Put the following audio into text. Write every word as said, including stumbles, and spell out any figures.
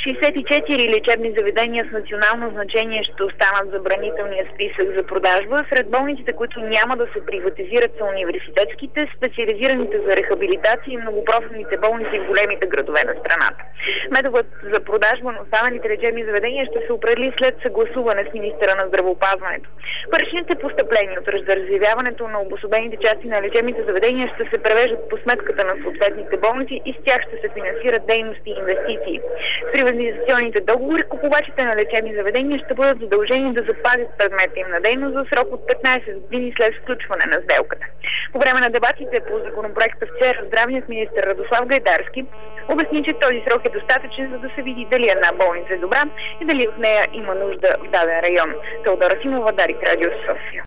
шейсет и четири лечебни заведения с национално значение ще останат в забранителния списък за продажба. Сред болниците, които няма да се приватизират, са университетските, специализираните за рехабилитация и многопрофилните болници в големите градове на страната. Методът за продажба на останалите лечебни заведения ще се определи след съгласуване с министъра на здравеопазването. Паричните постъпления от раздържавяването на обособените части на лечебните заведения ще се превеждат по сметката на съответните болници и с тях ще се финансират дейности и инвестиции. С приватизационните договори купувачите на лечебни заведения ще бъдат задължени да запазят предмета им на дейност за срок от петнайсет години след сключване на сделката. По време на дебатите по законопроекта вчера здравният министър Радослав Гайдарски обясни, че този срок е достатъчен, за да се види дали една болница е добра и дали от нея има нужда в даден район. Теодора Симова, Дарик, Радио София.